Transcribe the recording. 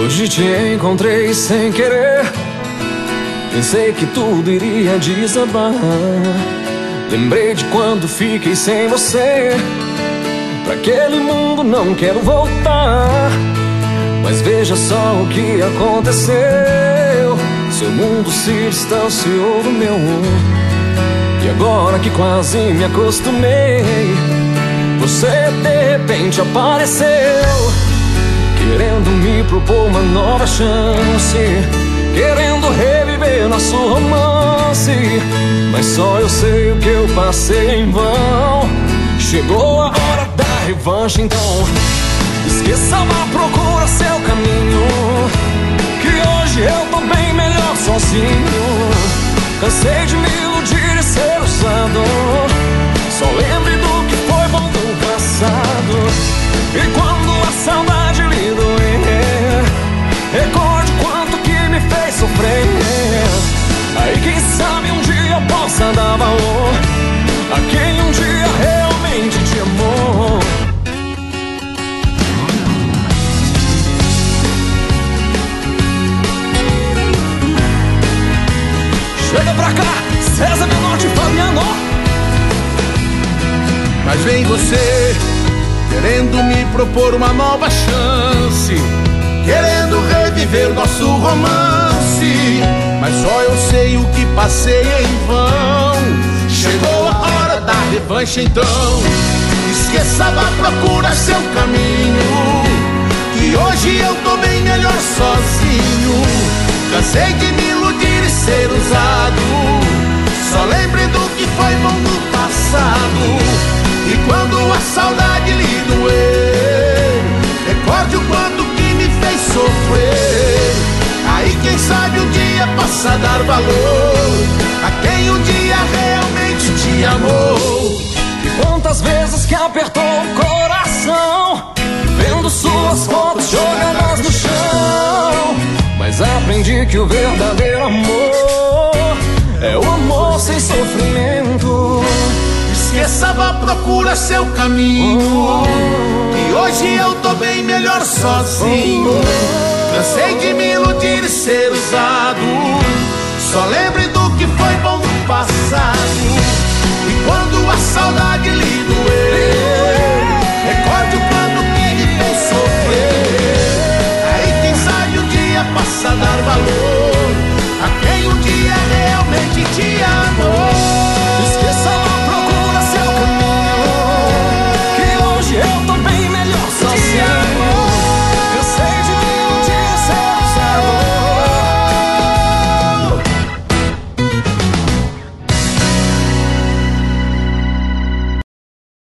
Hoje te encontrei sem querer, pensei que tudo iria desabar. Lembrei de quando fiquei sem você, pra aquele mundo não quero voltar. Mas veja só o que aconteceu, seu mundo se distanciou do meu. E agora que quase me acostumei, você de repente apareceu, querendo me propor uma nova chance, querendo reviver nosso romance. Mas só eu sei o que eu passei em vão. Chegou a hora da revanche, então esqueça, vá, procura seu caminho, que hoje eu tô bem melhor sozinho. Cansei de me iludir e ser usado, só lembre do que foi bom do passado. E quando a saudade lhe doer, recorde quanto que me fez sofrer. Aí quem sabe um dia possa dar valor a quem um dia realmente te amou. Chega pra cá, César Menotti e Fabiano. Mas vem você, querendo me propor uma nova chance, querendo reviver nosso romance. Mas só eu sei o que passei em vão. Chegou a hora da revanche, então esqueça, vá, procura seu caminho, que hoje eu tô bem melhor sozinho. Cansei de me iludir e ser usado, só lembre do que foi bom no passado. E quando a saudade lhe doer, recorde o quanto que me fez sofrer. Aí quem sabe um dia possa dar valor a quem um dia realmente te amou. E quantas vezes que apertou o coração, vendo suas fotos jogadas no chão. Mas aprendi que o verdadeiro amor é o amor sem sofrimento. Esqueça, vá, procura seu caminho, que hoje eu tô bem melhor sozinho. Cansei de me iludir e ser usado, só lembre do que foi bom no passado. E quando a saudade